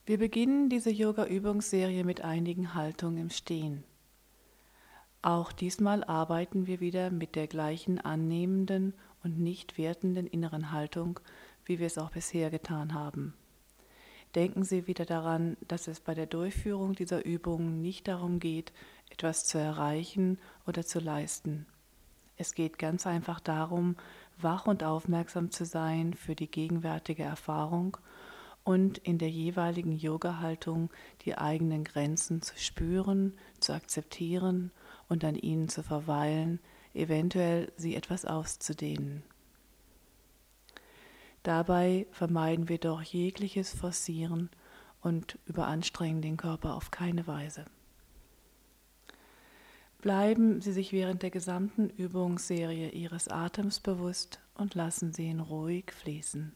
Wir beginnen diese Yoga-Übungsserie mit einigen Haltungen im Stehen. Auch diesmal arbeiten wir wieder mit der gleichen annehmenden und nicht wertenden inneren Haltung, wie wir es auch bisher getan haben. Denken Sie wieder daran, dass es bei der Durchführung dieser Übung nicht darum geht, etwas zu erreichen oder zu leisten. Es geht ganz einfach darum, wach und aufmerksam zu sein für die gegenwärtige Erfahrung und in der jeweiligen Yoga-Haltung die eigenen Grenzen zu spüren, zu akzeptieren und an ihnen zu verweilen, eventuell sie etwas auszudehnen. Dabei vermeiden wir doch jegliches Forcieren und überanstrengen den Körper auf keine Weise. Bleiben Sie sich während der gesamten Übungsserie Ihres Atems bewusst und lassen Sie ihn ruhig fließen.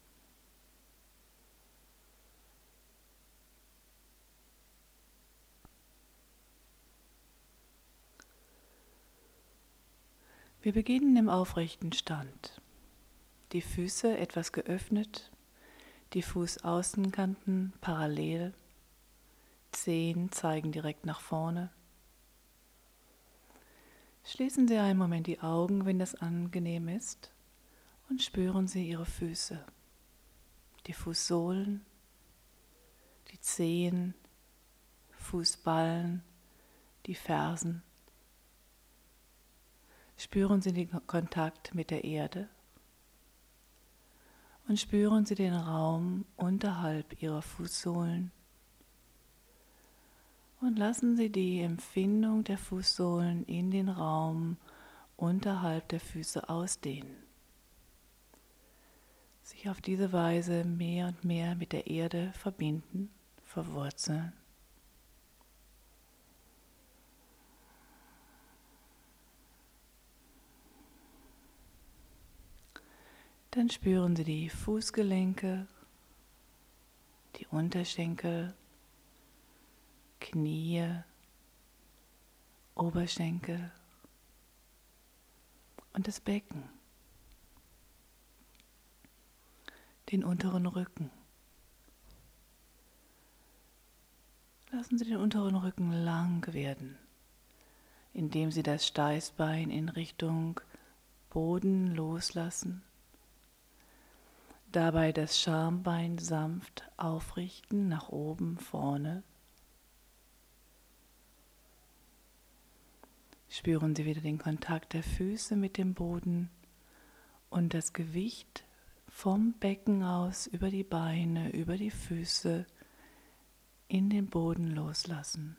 Wir beginnen im aufrechten Stand. Die Füße etwas geöffnet, die Fußaußenkanten parallel, Zehen zeigen direkt nach vorne. Schließen Sie einen Moment die Augen, wenn das angenehm ist, und spüren Sie Ihre Füße, die Fußsohlen, die Zehen, Fußballen, die Fersen. Spüren Sie den Kontakt mit der Erde und spüren Sie den Raum unterhalb Ihrer Fußsohlen und lassen Sie die Empfindung der Fußsohlen in den Raum unterhalb der Füße ausdehnen. Sich auf diese Weise mehr und mehr mit der Erde verbinden, verwurzeln. Dann spüren Sie die Fußgelenke, die Unterschenkel, Knie, Oberschenkel und das Becken, den unteren Rücken. Lassen Sie den unteren Rücken lang werden, indem Sie das Steißbein in Richtung Boden loslassen. Dabei das Schambein sanft aufrichten, nach oben, vorne. Spüren Sie wieder den Kontakt der Füße mit dem Boden und das Gewicht vom Becken aus über die Beine, über die Füße in den Boden loslassen.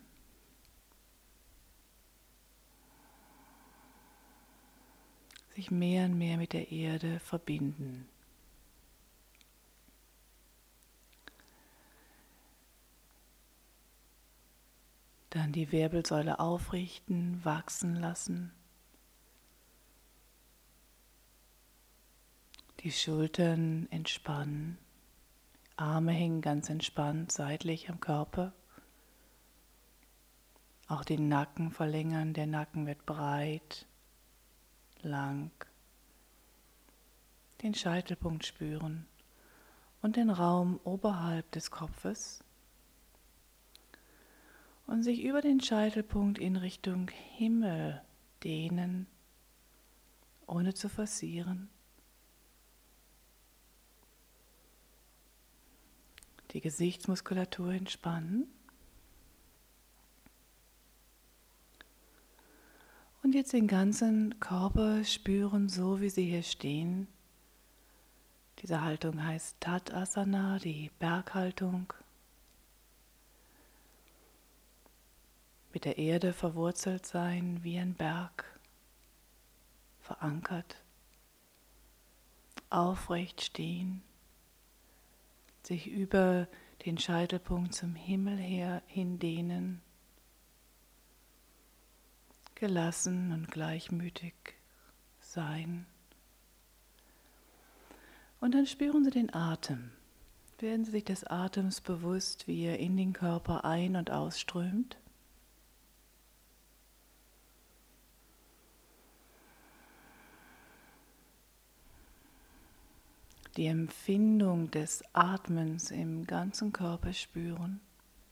Sich mehr und mehr mit der Erde verbinden. Dann die Wirbelsäule aufrichten, wachsen lassen. Die Schultern entspannen. Arme hängen ganz entspannt seitlich am Körper. Auch den Nacken verlängern. Der Nacken wird breit, lang. Den Scheitelpunkt spüren und den Raum oberhalb des Kopfes. Und sich über den Scheitelpunkt in Richtung Himmel dehnen, ohne zu forcieren. Die Gesichtsmuskulatur entspannen. Und jetzt den ganzen Körper spüren, so wie Sie hier stehen. Diese Haltung heißt Tadasana, die Berghaltung. Mit der Erde verwurzelt sein wie ein Berg, verankert, aufrecht stehen, sich über den Scheitelpunkt zum Himmel her hindehnen, gelassen und gleichmütig sein. Und dann spüren Sie den Atem. Werden Sie sich des Atems bewusst, wie er in den Körper ein- und ausströmt. Die Empfindung des Atmens im ganzen Körper spüren.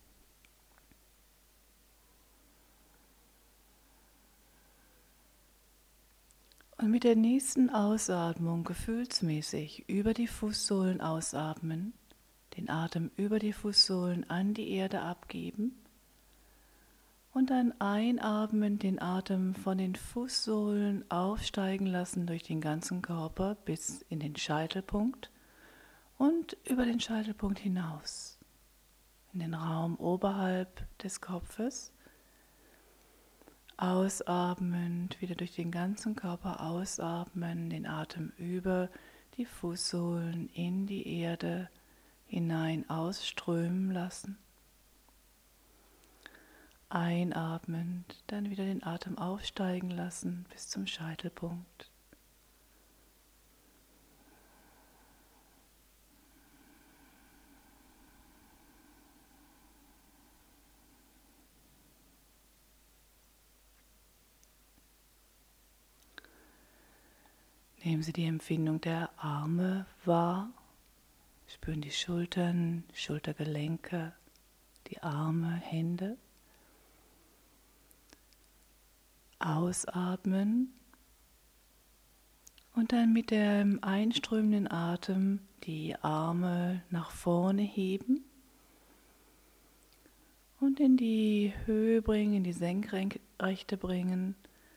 Und mit der nächsten Ausatmung gefühlsmäßig über die Fußsohlen ausatmen, den Atem über die Fußsohlen an die Erde abgeben und dann einatmen, den Atem von den Fußsohlen aufsteigen lassen durch den ganzen Körper bis in den Scheitelpunkt und über den Scheitelpunkt hinaus, in den Raum oberhalb des Kopfes. Ausatmend, wieder durch den ganzen Körper ausatmen, den Atem über die Fußsohlen in die Erde hinein ausströmen lassen. Einatmend, dann wieder den Atem aufsteigen lassen bis zum Scheitelpunkt. Nehmen Sie die Empfindung der Arme wahr, spüren die Schultern, Schultergelenke, die Arme, Hände. Ausatmen und dann mit dem einströmenden Atem die Arme nach vorne heben und in die Höhe bringen, in die Senkrechte bringen.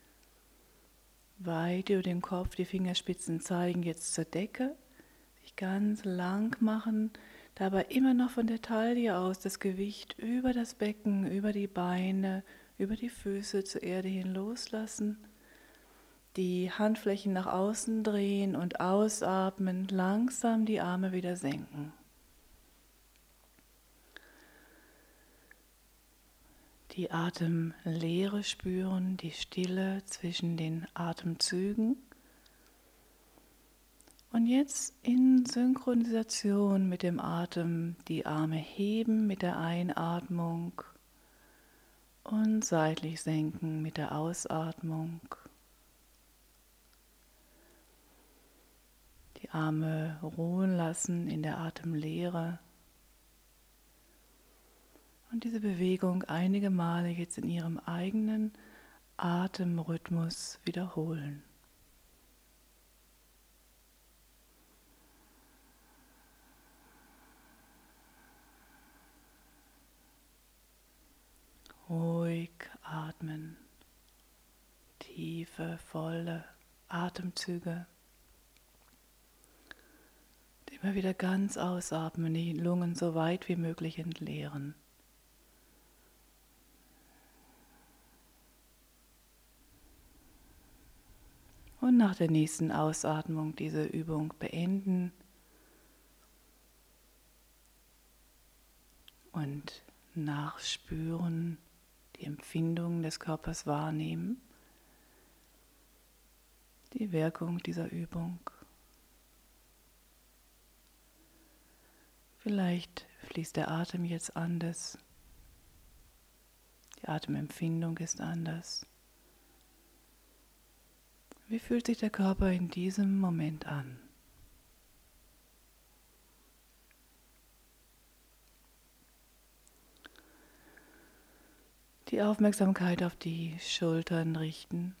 Weit über dem Kopf, die Fingerspitzen zeigen jetzt zur Decke, sich ganz lang machen, dabei immer noch von der Taille aus das Gewicht über das Becken, über die Beine, über die Füße zur Erde hin loslassen. Die Handflächen nach außen drehen und ausatmen, langsam die Arme wieder senken. Die Atemlehre spüren, die Stille zwischen den Atemzügen. Und jetzt in Synchronisation mit dem Atem die Arme heben mit der Einatmung und seitlich senken mit der Ausatmung. Die Arme ruhen lassen in der Atemlehre. Und diese Bewegung einige Male jetzt in Ihrem eigenen Atemrhythmus wiederholen. Ruhig atmen, tiefe, volle Atemzüge. Immer wieder ganz ausatmen, die Lungen so weit wie möglich entleeren. Und nach der nächsten Ausatmung diese Übung beenden und nachspüren, die Empfindungen des Körpers wahrnehmen, die Wirkung dieser Übung. Vielleicht fließt der Atem jetzt anders, die Atemempfindung ist anders. Wie fühlt sich der Körper in diesem Moment an? Die Aufmerksamkeit auf die Schultern richten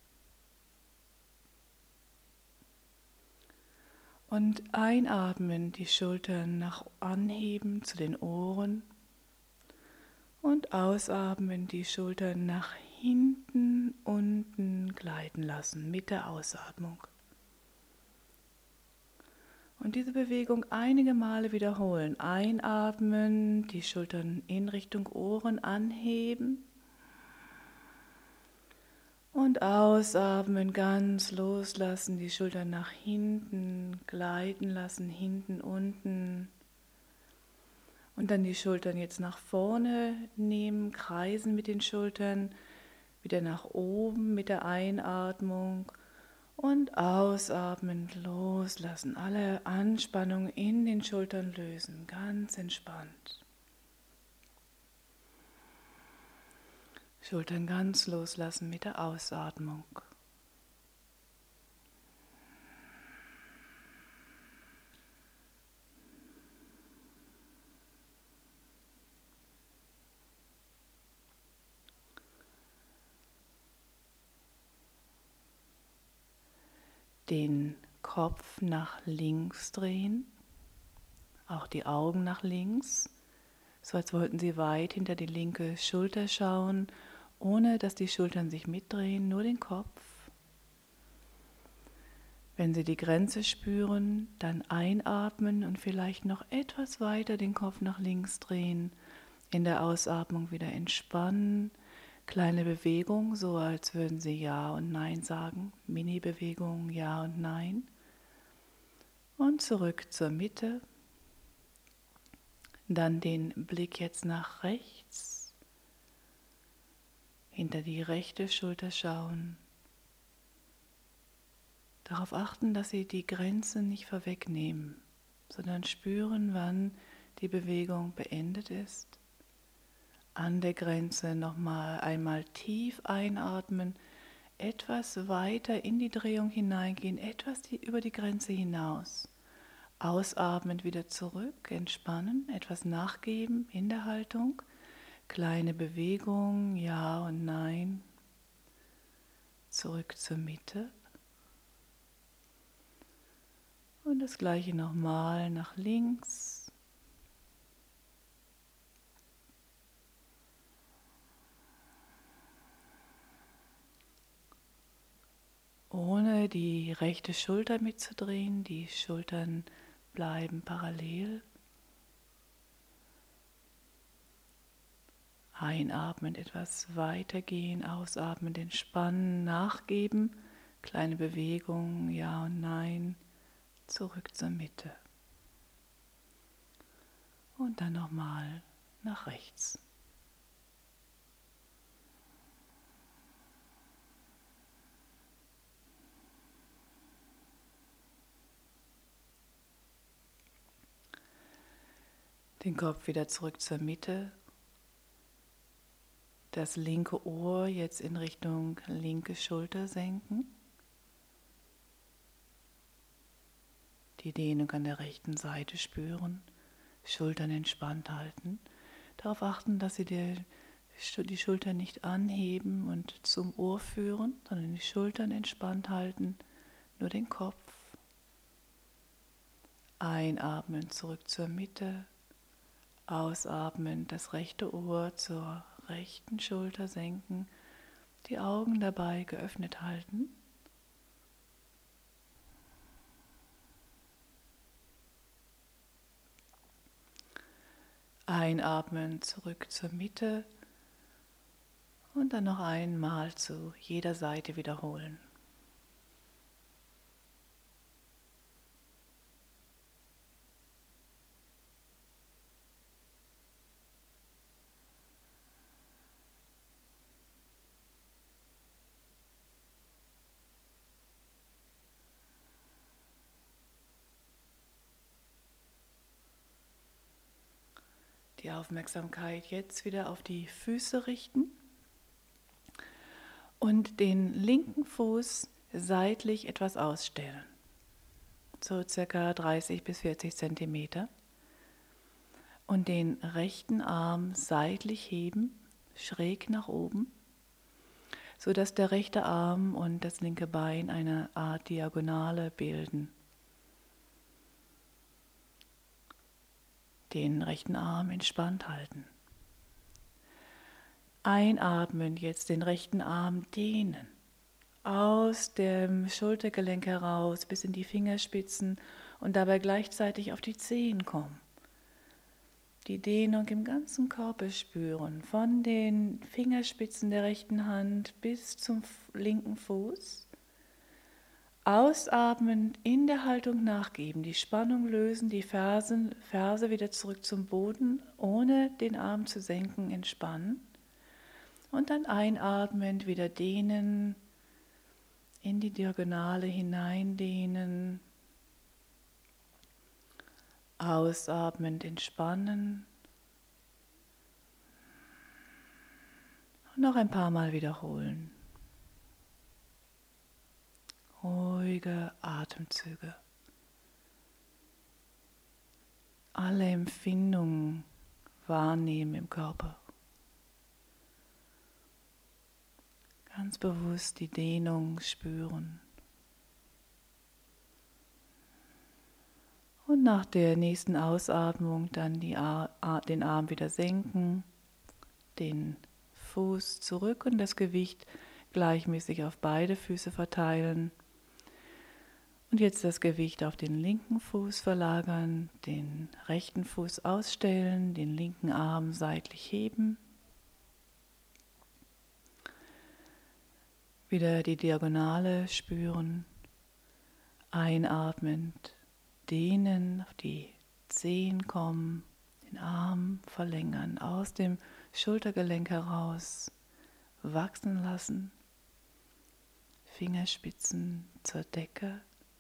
und einatmen, die Schultern nach anheben zu den Ohren und ausatmen, die Schultern nach hinten, unten gleiten lassen mit der Ausatmung. Und diese Bewegung einige Male wiederholen. Einatmen, die Schultern in Richtung Ohren anheben. Und ausatmen, ganz loslassen, die Schultern nach hinten gleiten lassen, hinten, unten. Und dann die Schultern jetzt nach vorne nehmen, kreisen mit den Schultern, wieder nach oben mit der Einatmung. Und ausatmend loslassen, alle Anspannung in den Schultern lösen, ganz entspannt. Schultern ganz loslassen mit der Ausatmung. Den Kopf nach links drehen, auch die Augen nach links, so als wollten Sie weit hinter die linke Schulter schauen, ohne dass die Schultern sich mitdrehen, nur den Kopf. Wenn Sie die Grenze spüren, dann einatmen und vielleicht noch etwas weiter den Kopf nach links drehen. In der Ausatmung wieder entspannen. Kleine Bewegung, so als würden Sie Ja und Nein sagen. Mini-Bewegung, Ja und Nein. Und zurück zur Mitte. Dann den Blick jetzt nach rechts. Hinter die rechte Schulter schauen. Darauf achten, dass Sie die Grenze nicht vorwegnehmen, sondern spüren, wann die Bewegung beendet ist. An der Grenze nochmal einmal tief einatmen, etwas weiter in die Drehung hineingehen, etwas über die Grenze hinaus. Ausatmen wieder zurück, entspannen, etwas nachgeben in der Haltung. Kleine Bewegung, Ja und Nein. Zurück zur Mitte. Und das gleiche nochmal nach links. Ohne die rechte Schulter mitzudrehen, die Schultern bleiben parallel. Einatmen, etwas weitergehen, ausatmen, entspannen, nachgeben. Kleine Bewegung, Ja und Nein. Zurück zur Mitte. Und dann nochmal nach rechts. Den Kopf wieder zurück zur Mitte. Das linke Ohr jetzt in Richtung linke Schulter senken. Die Dehnung an der rechten Seite spüren. Schultern entspannt halten. Darauf achten, dass Sie die Schultern nicht anheben und zum Ohr führen, sondern die Schultern entspannt halten, nur den Kopf. Einatmen zurück zur Mitte. Ausatmen, das rechte Ohr zur rechten Schulter senken, die Augen dabei geöffnet halten. Einatmen, zurück zur Mitte und dann noch einmal zu jeder Seite wiederholen. Die Aufmerksamkeit jetzt wieder auf die Füße richten und den linken Fuß seitlich etwas ausstellen, so circa 30 bis 40 Zentimeter, und den rechten Arm seitlich heben, schräg nach oben, sodass der rechte Arm und das linke Bein eine Art Diagonale bilden. Den rechten Arm entspannt halten. Einatmen, jetzt den rechten Arm dehnen. Aus dem Schultergelenk heraus bis in die Fingerspitzen und dabei gleichzeitig auf die Zehen kommen. Die Dehnung im ganzen Körper spüren, von den Fingerspitzen der rechten Hand bis zum linken Fuß. Ausatmend in der Haltung nachgeben, die Spannung lösen, die Ferse wieder zurück zum Boden, ohne den Arm zu senken, entspannen. Und dann einatmend wieder dehnen, in die Diagonale hineindehnen. Ausatmend entspannen. Und noch ein paar Mal wiederholen. Ruhige Atemzüge. Alle Empfindungen wahrnehmen im Körper. Ganz bewusst die Dehnung spüren. nach der nächsten Ausatmung dann den Arm wieder senken, den Fuß zurück und das Gewicht gleichmäßig auf beide Füße verteilen. Und jetzt das Gewicht auf den linken Fuß verlagern, den rechten Fuß ausstellen, den linken Arm seitlich heben. Wieder die Diagonale spüren, einatmend, dehnen, auf die Zehen kommen, den Arm verlängern, aus dem Schultergelenk heraus wachsen lassen, Fingerspitzen zur Decke,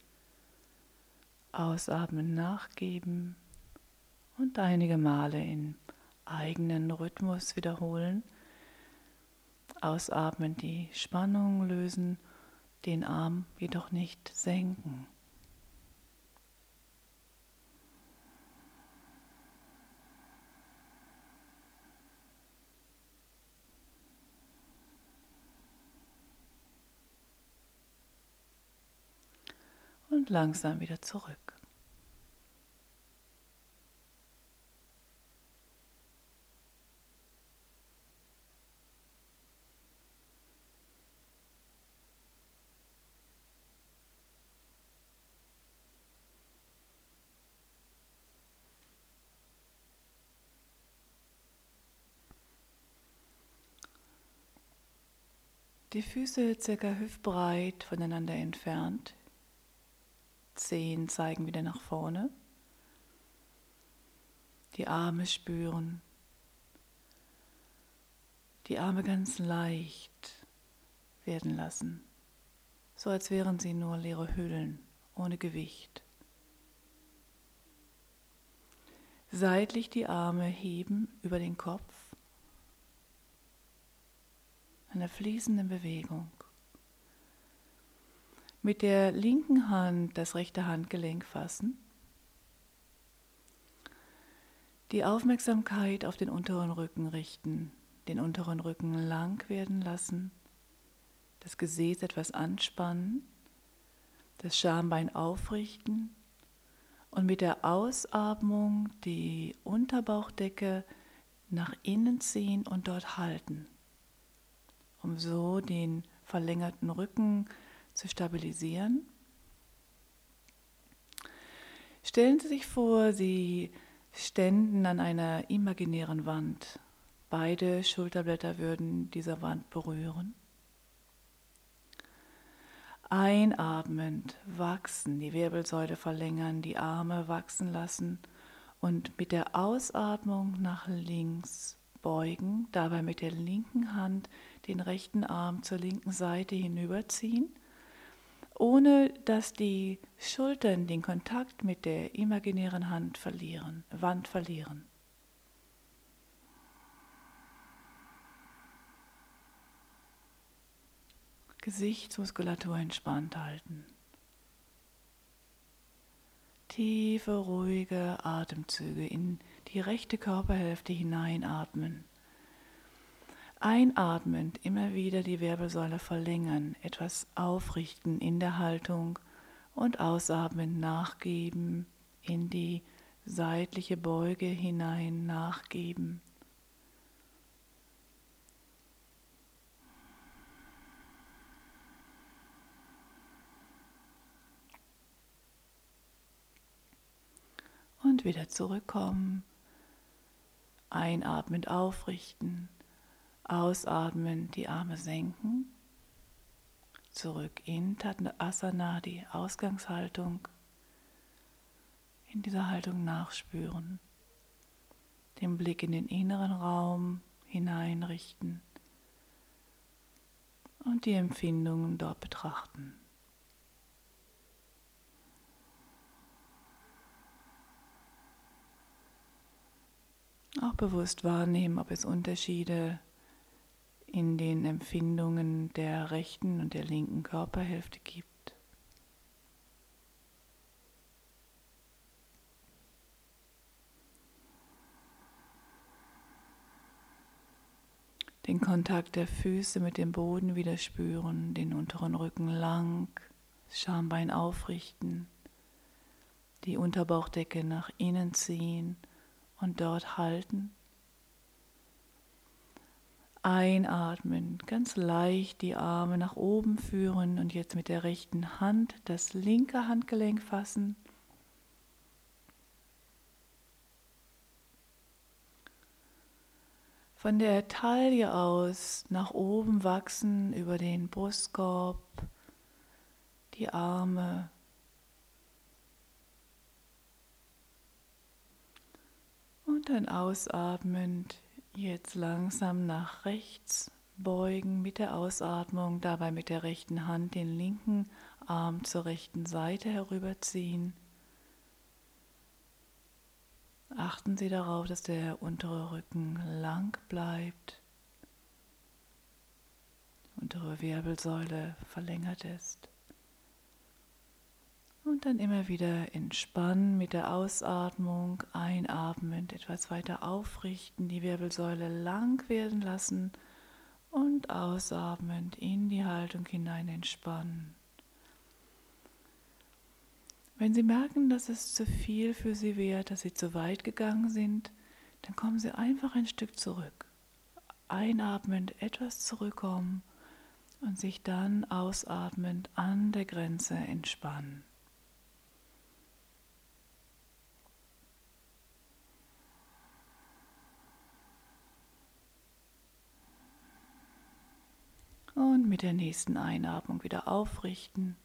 ausatmen, nachgeben und einige Male in eigenen Rhythmus wiederholen. Ausatmen, die Spannung lösen, den Arm jedoch nicht senken. Und langsam wieder zurück. Die Füße circa hüftbreit voneinander entfernt. Zehen zeigen wieder nach vorne. Die Arme spüren. Die Arme ganz leicht werden lassen. So als wären sie nur leere Hüllen, ohne Gewicht. Seitlich die Arme heben über den Kopf. Eine fließende Bewegung. Mit der linken Hand das rechte Handgelenk fassen. Die Aufmerksamkeit auf den unteren Rücken richten, den unteren Rücken lang werden lassen, das Gesäß etwas anspannen, das Schambein aufrichten und mit der Ausatmung die Unterbauchdecke nach innen ziehen und dort halten, um so den verlängerten Rücken zu stabilisieren. Stellen Sie sich vor, Sie ständen an einer imaginären Wand. Beide Schulterblätter würden diese Wand berühren. Einatmend wachsen, die Wirbelsäule verlängern, die Arme wachsen lassen und mit der Ausatmung nach links beugen, dabei mit der linken Hand den rechten Arm zur linken Seite hinüberziehen, ohne dass die Schultern den Kontakt mit der imaginären Wand verlieren. Gesichtsmuskulatur entspannt halten. Tiefe, ruhige Atemzüge in die rechte Körperhälfte hineinatmen. Einatmend immer wieder die Wirbelsäule verlängern, etwas aufrichten in der Haltung und ausatmend nachgeben, in die seitliche Beuge hinein nachgeben. Und wieder zurückkommen, einatmend aufrichten, ausatmend die Arme senken, zurück in Tadasana, die Ausgangshaltung, in dieser Haltung nachspüren, den Blick in den inneren Raum hineinrichten und die Empfindungen dort betrachten. Auch bewusst wahrnehmen, ob es Unterschiede in den Empfindungen der rechten und der linken Körperhälfte gibt. Den Kontakt der Füße mit dem Boden wieder spüren, den unteren Rücken lang, das Schambein aufrichten, die Unterbauchdecke nach innen ziehen und dort halten. Einatmen, ganz leicht die Arme nach oben führen und jetzt mit der rechten Hand das linke Handgelenk fassen. Von der Taille aus nach oben wachsen über den Brustkorb, die Arme. Und dann ausatmend jetzt langsam nach rechts beugen mit der Ausatmung, dabei mit der rechten Hand den linken Arm zur rechten Seite herüberziehen. Achten Sie darauf, dass der untere Rücken lang bleibt, untere Wirbelsäule verlängert ist. Und dann immer wieder entspannen mit der Ausatmung, einatmend etwas weiter aufrichten, die Wirbelsäule lang werden lassen und ausatmend in die Haltung hinein entspannen. Wenn Sie merken, dass es zu viel für Sie wird, dass Sie zu weit gegangen sind, dann kommen Sie einfach ein Stück zurück. Einatmend etwas zurückkommen und sich dann ausatmend an der Grenze entspannen. Und mit der nächsten Einatmung wieder aufrichten.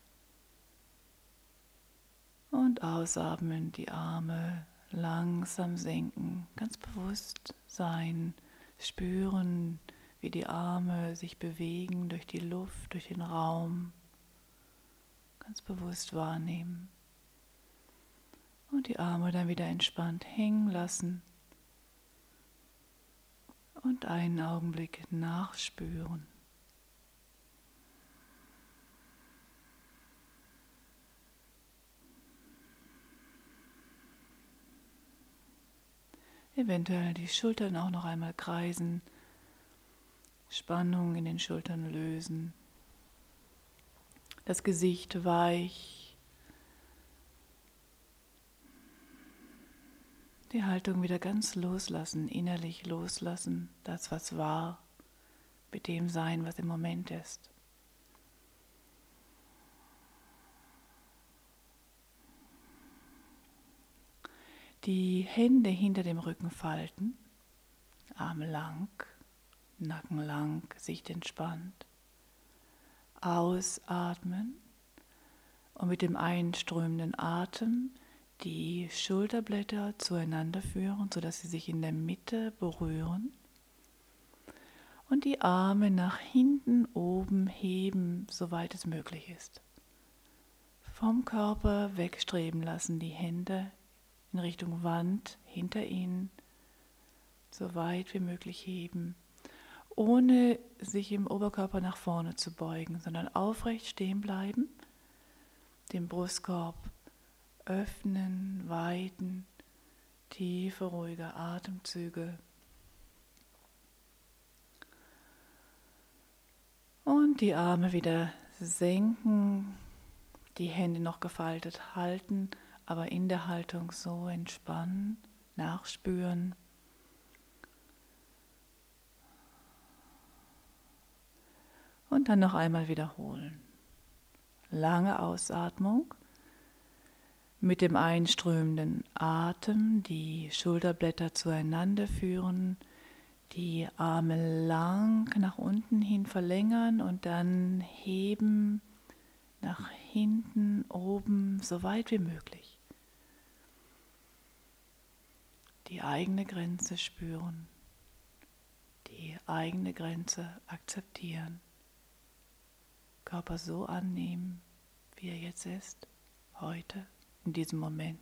Und ausatmen, die Arme langsam senken, ganz bewusst sein, spüren, wie die Arme sich bewegen durch die Luft, durch den Raum, ganz bewusst wahrnehmen. Und die Arme dann wieder entspannt hängen lassen und einen Augenblick nachspüren. Eventuell die Schultern auch noch einmal kreisen, Spannung in den Schultern lösen, das Gesicht weich, die Haltung wieder ganz loslassen, innerlich loslassen, das was war, mit dem sein, was im Moment ist. Die Hände hinter dem Rücken falten, Arme lang, Nacken lang, Gesicht entspannt. Ausatmen und mit dem einströmenden Atem die Schulterblätter zueinander führen, sodass sie sich in der Mitte berühren. Und die Arme nach hinten oben heben, soweit es möglich ist. Vom Körper wegstreben lassen, die Hände in Richtung Wand hinter Ihnen, so weit wie möglich heben, ohne sich im Oberkörper nach vorne zu beugen, sondern aufrecht stehen bleiben, den Brustkorb öffnen, weiten, tiefe, ruhige Atemzüge. Und die Arme wieder senken, die Hände noch gefaltet halten, aber in der Haltung so entspannen, nachspüren. Und dann noch einmal wiederholen. Lange Ausatmung. Mit dem einströmenden Atem die Schulterblätter zueinander führen, die Arme lang nach unten hin verlängern und dann heben nach hinten, oben, so weit wie möglich. Die eigene Grenze spüren, die eigene Grenze akzeptieren, Körper so annehmen, wie er jetzt ist, heute, in diesem Moment.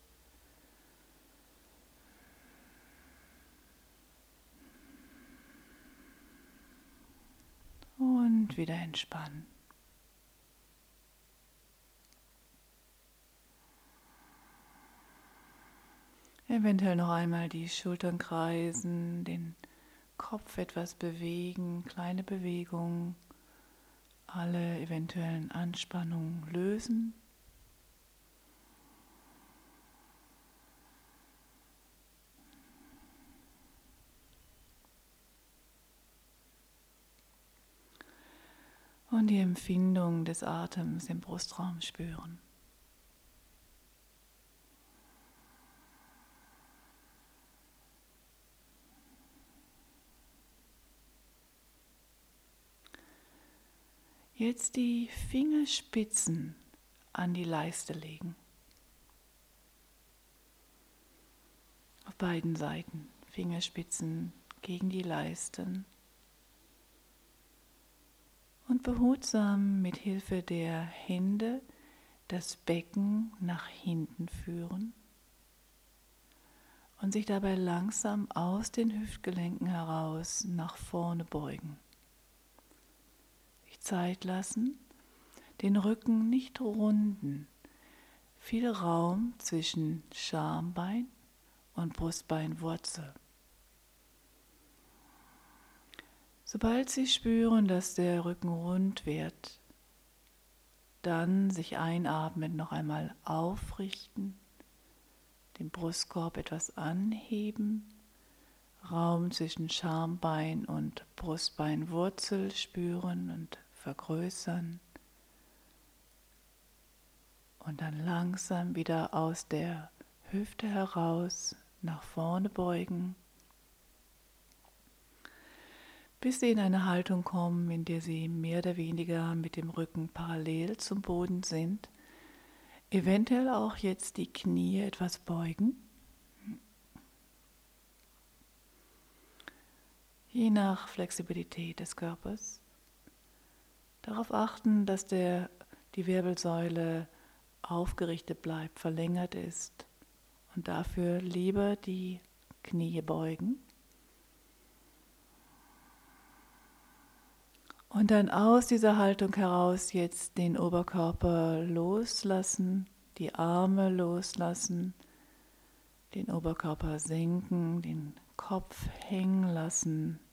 Und wieder entspannen. Eventuell noch einmal die Schultern kreisen, den Kopf etwas bewegen, kleine Bewegungen, alle eventuellen Anspannungen lösen. Und die Empfindung des Atems im Brustraum spüren. Jetzt die Fingerspitzen an die Leiste legen. Auf beiden Seiten. Fingerspitzen gegen die Leisten. Und behutsam mit Hilfe der Hände das Becken nach hinten führen und sich dabei langsam aus den Hüftgelenken heraus nach vorne beugen. Sich Zeit lassen, den Rücken nicht runden, viel Raum zwischen Schambein und Brustbeinwurzel. Sobald Sie spüren, dass der Rücken rund wird, dann sich einatmend noch einmal aufrichten, den Brustkorb etwas anheben, Raum zwischen Schambein und Brustbeinwurzel spüren und vergrößern und dann langsam wieder aus der Hüfte heraus nach vorne beugen, bis Sie in eine Haltung kommen, in der Sie mehr oder weniger mit dem Rücken parallel zum Boden sind. Eventuell auch jetzt die Knie etwas beugen. Je nach Flexibilität des Körpers. Darauf achten, dass die Wirbelsäule aufgerichtet bleibt, verlängert ist und dafür lieber die Knie beugen. Und dann aus dieser Haltung heraus jetzt den Oberkörper loslassen, die Arme loslassen, den Oberkörper senken, den Kopf hängen lassen.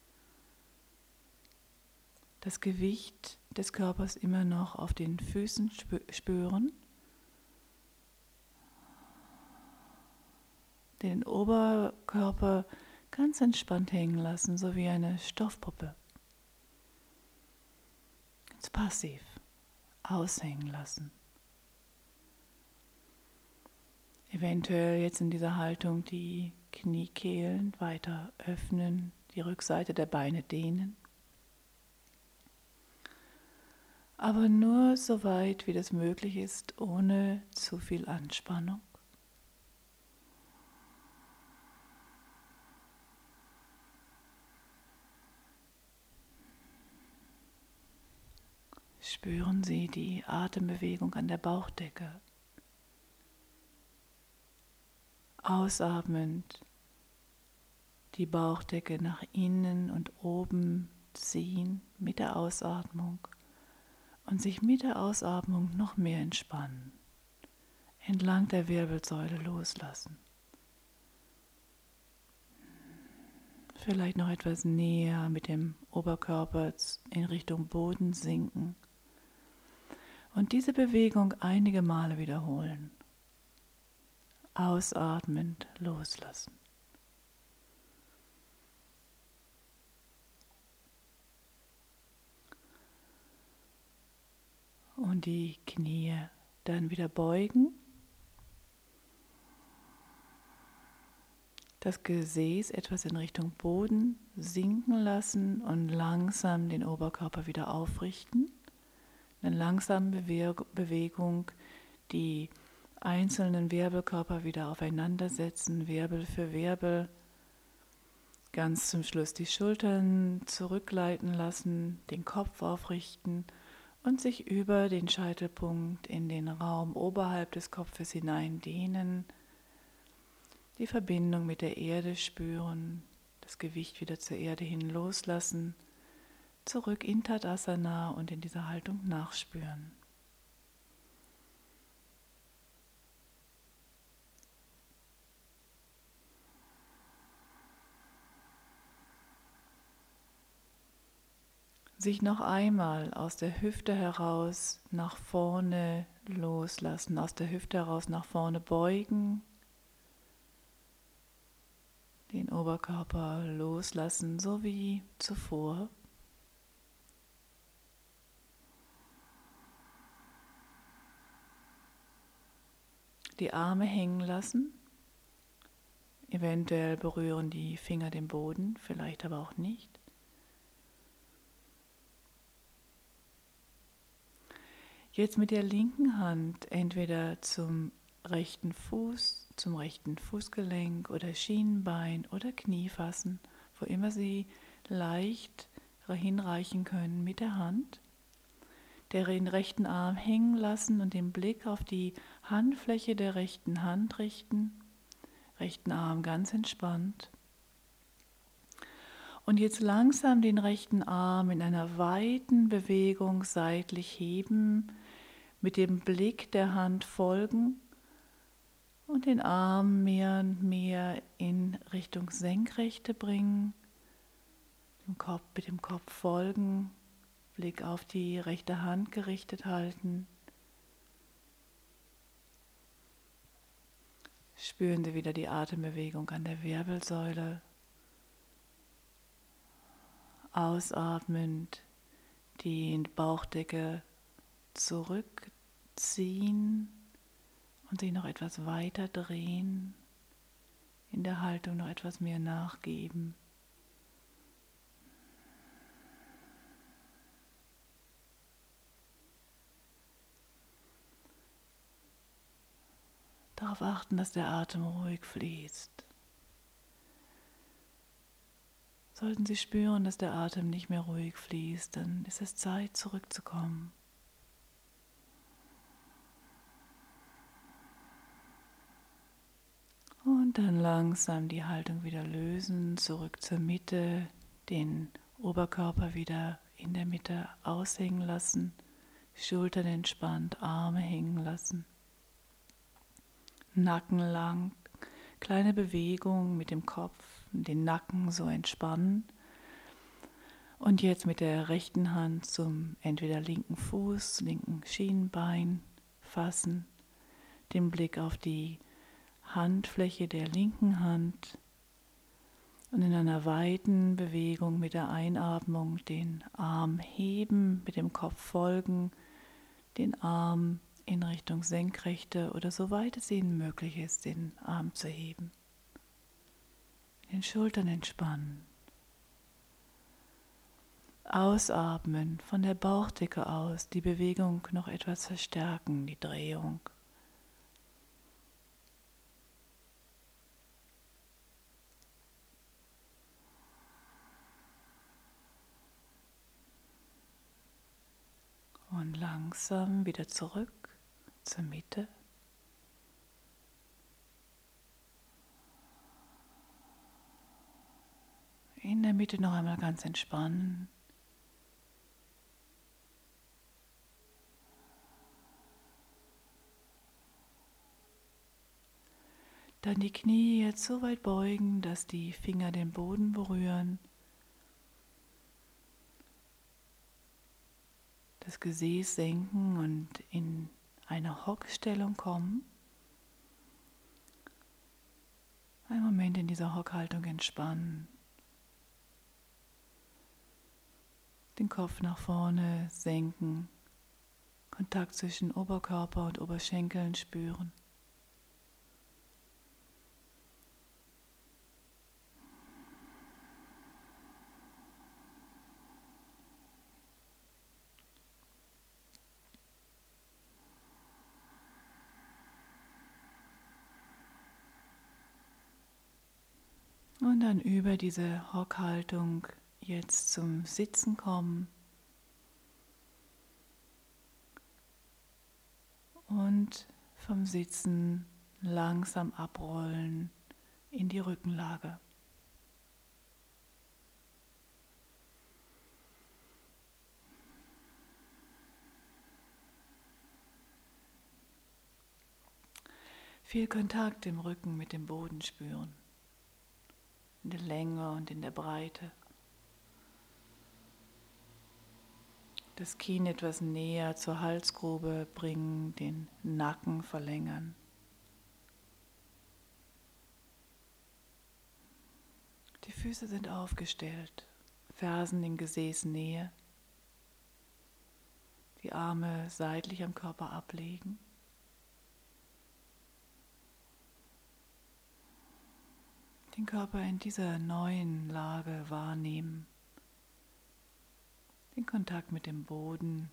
Das Gewicht des Körpers immer noch auf den Füßen spüren. Den Oberkörper ganz entspannt hängen lassen, so wie eine Stoffpuppe. Ganz passiv aushängen lassen. Eventuell jetzt in dieser Haltung die Kniekehlen weiter öffnen, die Rückseite der Beine dehnen. Aber nur so weit, wie das möglich ist, ohne zu viel Anspannung. Spüren Sie die Atembewegung an der Bauchdecke. Ausatmend die Bauchdecke nach innen und oben ziehen mit der Ausatmung und sich mit der Ausatmung noch mehr entspannen. Entlang der Wirbelsäule loslassen. Vielleicht noch etwas näher mit dem Oberkörper in Richtung Boden sinken. Und diese Bewegung einige Male wiederholen. Ausatmend loslassen. Und die Knie dann wieder beugen. Das Gesäß etwas in Richtung Boden sinken lassen und langsam den Oberkörper wieder aufrichten. Eine langsame Bewegung, die einzelnen Wirbelkörper wieder aufeinander setzen, Wirbel für Wirbel. Ganz zum Schluss die Schultern zurückgleiten lassen, den Kopf aufrichten und sich über den Scheitelpunkt in den Raum oberhalb des Kopfes hinein dehnen. Die Verbindung mit der Erde spüren, das Gewicht wieder zur Erde hin loslassen, zurück in Tadasana und in dieser Haltung nachspüren. Sich noch einmal aus der Hüfte heraus nach vorne loslassen, aus der Hüfte heraus nach vorne beugen, den Oberkörper loslassen, so wie zuvor. Die Arme hängen lassen. Eventuell berühren die Finger den Boden, vielleicht aber auch nicht. Jetzt mit der linken Hand entweder zum rechten Fuß, zum rechten Fußgelenk oder Schienbein oder Knie fassen, wo immer Sie leicht hinreichen können mit der Hand. Den rechten Arm hängen lassen und den Blick auf die Handfläche der rechten Hand richten. Rechten Arm ganz entspannt. Und jetzt langsam den rechten Arm in einer weiten Bewegung seitlich heben, mit dem Blick der Hand folgen und den Arm mehr und mehr in Richtung Senkrechte bringen, mit dem Kopf folgen, Blick auf die rechte Hand gerichtet halten. Spüren Sie wieder die Atembewegung an der Wirbelsäule. Ausatmend die Bauchdecke zurückziehen und sich noch etwas weiter drehen, in der Haltung noch etwas mehr nachgeben. Darauf achten, dass der Atem ruhig fließt. Sollten Sie spüren, dass der Atem nicht mehr ruhig fließt, dann ist es Zeit, zurückzukommen. Und dann langsam die Haltung wieder lösen, zurück zur Mitte, den Oberkörper wieder in der Mitte aushängen lassen, Schultern entspannt, Arme hängen lassen, Nacken lang, kleine Bewegung mit dem Kopf, den Nacken so entspannen. Und jetzt mit der rechten Hand zum entweder linken Fuß, linken Schienbein fassen, den Blick auf die Handfläche der linken Hand und in einer weiten Bewegung mit der Einatmung den Arm heben, mit dem Kopf folgen, den Arm in Richtung Senkrechte oder soweit es Ihnen möglich ist, den Arm zu heben. Den Schultern entspannen. Ausatmen, von der Bauchdecke aus, die Bewegung noch etwas verstärken, die Drehung. Und langsam wieder zurück zur Mitte. In der Mitte noch einmal ganz entspannen. Dann die Knie jetzt so weit beugen, dass die Finger den Boden berühren. Das Gesäß senken und in eine Hockstellung kommen. Einen Moment in dieser Hockhaltung entspannen. Den Kopf nach vorne senken. Kontakt zwischen Oberkörper und Oberschenkeln spüren. Und dann über diese Hockhaltung jetzt zum Sitzen kommen und vom Sitzen langsam abrollen in die Rückenlage. Viel Kontakt im Rücken mit dem Boden spüren, in der Länge und in der Breite. Das Kinn etwas näher zur Halsgrube bringen, den Nacken verlängern. Die Füße sind aufgestellt, Fersen in Gesäßnähe, die Arme seitlich am Körper ablegen. den Körper in dieser neuen Lage wahrnehmen, den Kontakt mit dem Boden,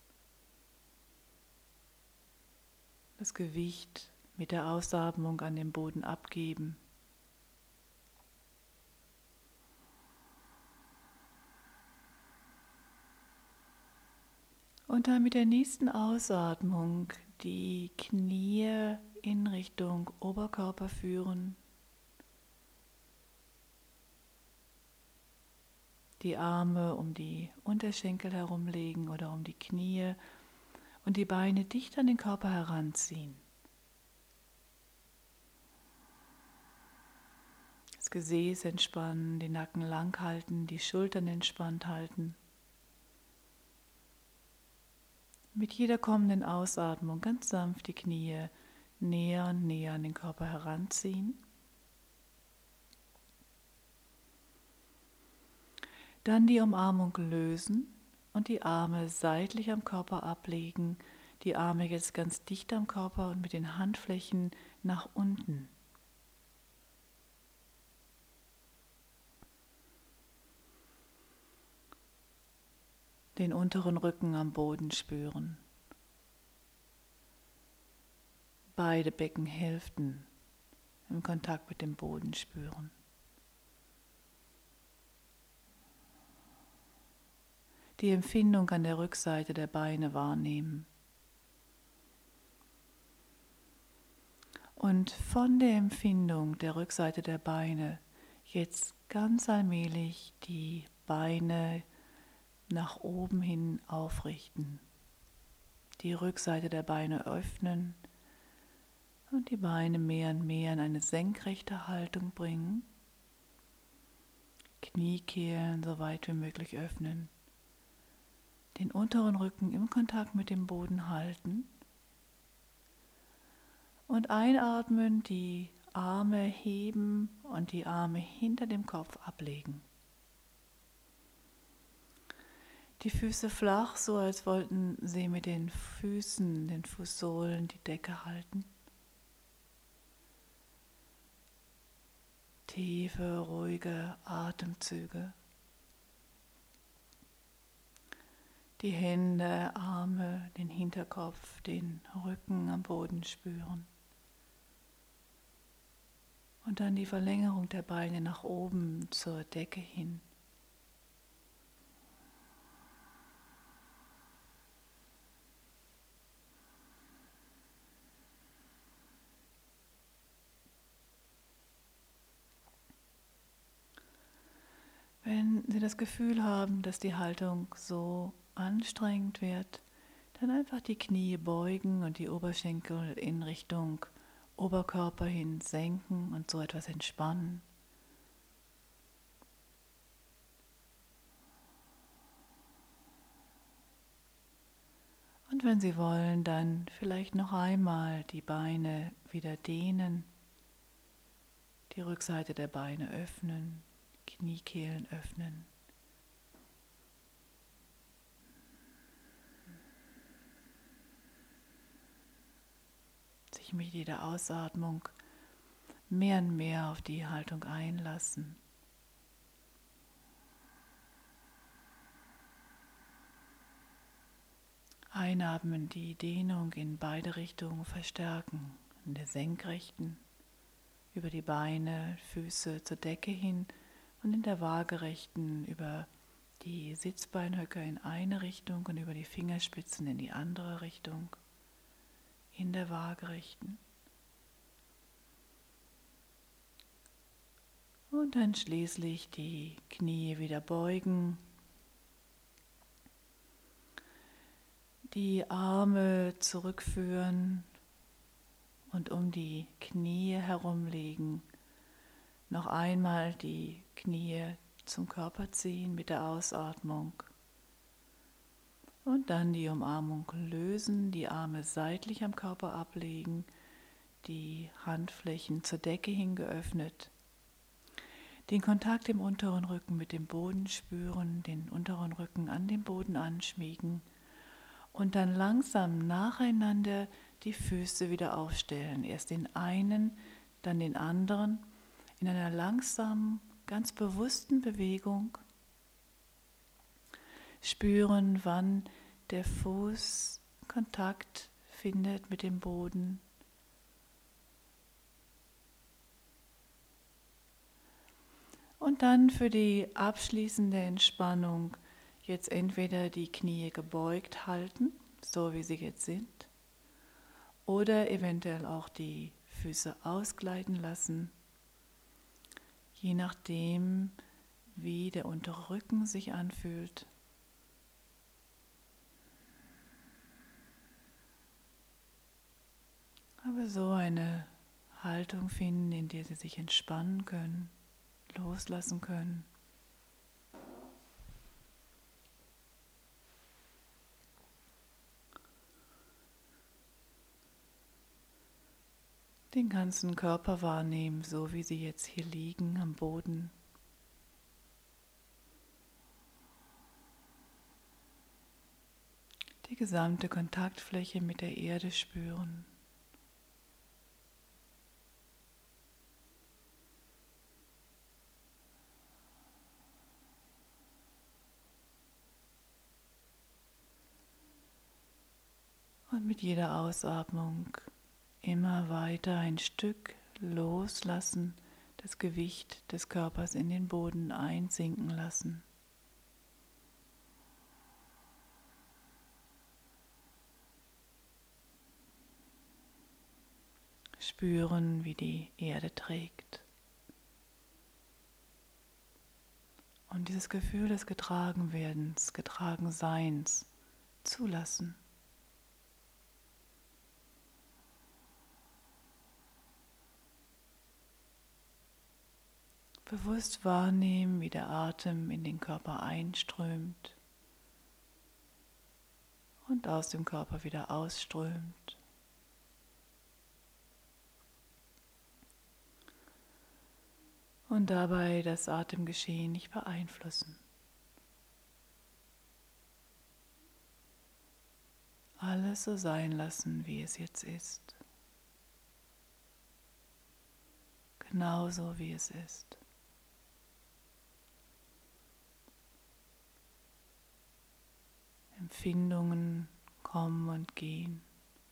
das Gewicht mit der Ausatmung an den Boden abgeben. Und dann mit der nächsten Ausatmung die Knie in Richtung Oberkörper führen. Die Arme um die Unterschenkel herumlegen oder um die Knie und die Beine dicht an den Körper heranziehen. Das Gesäß entspannen, den Nacken lang halten, die Schultern entspannt halten. Mit jeder kommenden Ausatmung ganz sanft die Knie näher und näher an den Körper heranziehen. Dann die Umarmung lösen und die Arme seitlich am Körper ablegen. Die Arme jetzt ganz dicht am Körper und mit den Handflächen nach unten. Den unteren Rücken am Boden spüren. Beide Beckenhälften im Kontakt mit dem Boden spüren. Die Empfindung an der Rückseite der Beine wahrnehmen. Und von der Empfindung der Rückseite der Beine jetzt ganz allmählich die Beine nach oben hin aufrichten. Die Rückseite der Beine öffnen und die Beine mehr und mehr in eine senkrechte Haltung bringen. Kniekehlen so weit wie möglich öffnen. Den unteren Rücken im Kontakt mit dem Boden halten. Und einatmen, die Arme heben und die Arme hinter dem Kopf ablegen. Die Füße flach, so als wollten sie mit den Füßen, den Fußsohlen die Decke halten. Tiefe, ruhige Atemzüge. Die Hände, Arme, den Hinterkopf, den Rücken am Boden spüren. Und dann die Verlängerung der Beine nach oben zur Decke hin. Wenn Sie das Gefühl haben, dass die Haltung so anstrengend wird, dann einfach die Knie beugen und die Oberschenkel in Richtung Oberkörper hin senken und so etwas entspannen. Und wenn Sie wollen, dann vielleicht noch einmal die Beine wieder dehnen, die Rückseite der Beine öffnen, Kniekehlen öffnen. Sich mit jeder Ausatmung mehr und mehr auf die Haltung einlassen. Einatmen, die Dehnung in beide Richtungen verstärken, in der Senkrechten, über die Beine, Füße zur Decke hin und in der Waagerechten über die Sitzbeinhöcker in eine Richtung und über die Fingerspitzen in die andere Richtung, in der Waagerechten. Und dann schließlich die Knie wieder beugen, die Arme zurückführen und um die Knie herumlegen. Noch einmal die Knie zum Körper ziehen mit der Ausatmung. Und dann die Umarmung lösen, die Arme seitlich am Körper ablegen, die Handflächen zur Decke hin geöffnet. Den Kontakt im unteren Rücken mit dem Boden spüren, den unteren Rücken an den Boden anschmiegen und dann langsam nacheinander die Füße wieder aufstellen. Erst den einen, dann den anderen, in einer langsamen, ganz bewussten Bewegung spüren, wann der Fuß Kontakt findet mit dem Boden. Und dann für die abschließende Entspannung jetzt entweder die Knie gebeugt halten, so wie sie jetzt sind, oder eventuell auch die Füße ausgleiten lassen, je nachdem, wie der untere Rücken sich anfühlt. Aber so eine Haltung finden, in der Sie sich entspannen können, loslassen können. Den ganzen Körper wahrnehmen, so wie Sie jetzt hier liegen am Boden. Die gesamte Kontaktfläche mit der Erde spüren. Und mit jeder Ausatmung immer weiter ein Stück loslassen, das Gewicht des Körpers in den Boden einsinken lassen. Spüren, wie die Erde trägt. Und dieses Gefühl des Getragenwerdens, Getragenseins zulassen. Bewusst wahrnehmen, wie der Atem in den Körper einströmt und aus dem Körper wieder ausströmt. Und dabei das Atemgeschehen nicht beeinflussen. Alles so sein lassen, wie es jetzt ist. Genauso wie es ist. Empfindungen kommen und gehen.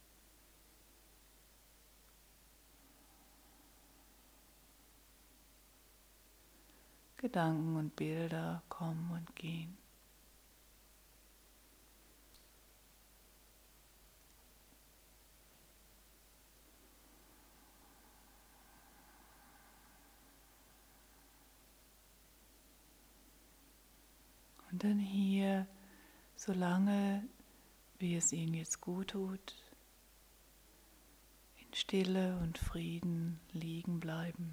Gedanken und Bilder kommen und gehen. Und dann hier, solange wie es Ihnen jetzt gut tut, in Stille und Frieden liegen bleiben.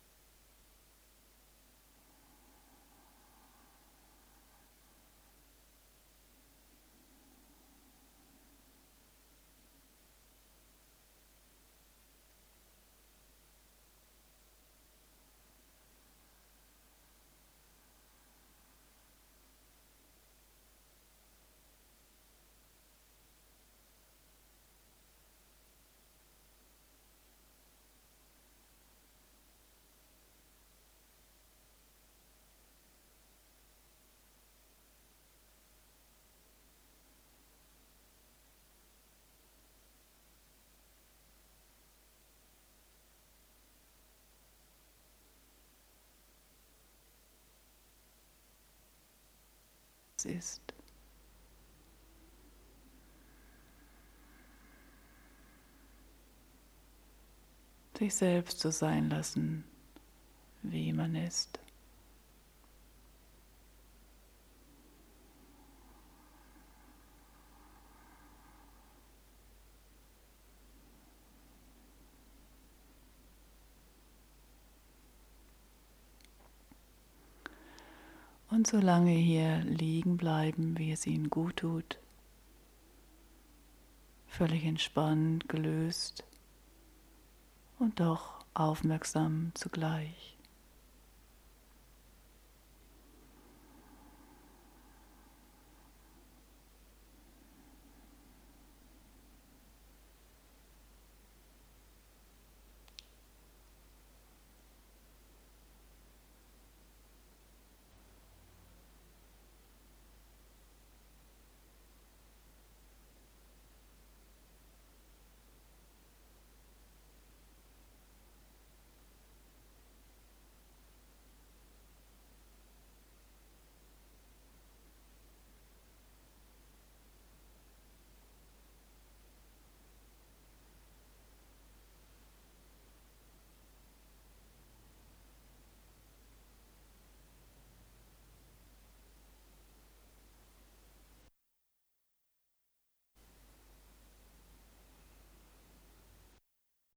Es ist. Sich selbst so sein lassen, wie man ist. Und so lange hier liegen bleiben, wie es Ihnen gut tut. Völlig entspannt, gelöst und doch aufmerksam zugleich.